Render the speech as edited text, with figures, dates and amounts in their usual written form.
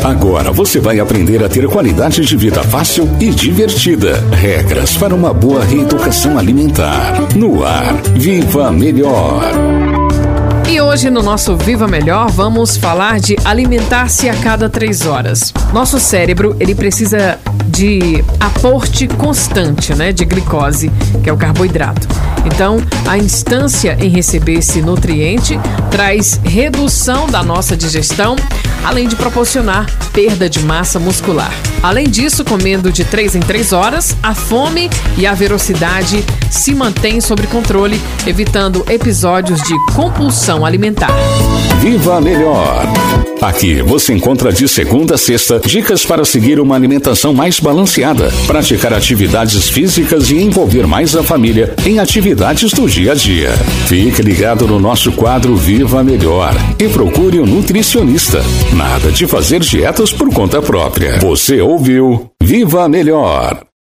Agora você vai aprender a ter qualidade de vida fácil e divertida. Regras para uma boa reeducação alimentar. No ar, Viva Melhor. E hoje no nosso Viva Melhor vamos falar de alimentar-se a cada 3 horas. Nosso cérebro, ele precisa de aporte constante, de glicose, que é o carboidrato. Então, a instância em receber esse nutriente traz redução da nossa digestão, além de proporcionar perda de massa muscular. Além disso, comendo de 3 em 3 horas, a fome e a velocidade se mantêm sob controle, evitando episódios de compulsão alimentar. Viva Melhor! Aqui você encontra de segunda a sexta dicas para seguir uma alimentação mais balanceada, praticar atividades físicas e envolver mais a família em atividades do dia a dia. Fique ligado no nosso quadro Viva Melhor e procure um nutricionista. Nada de fazer dietas por conta própria. Você ouviu Viva Melhor!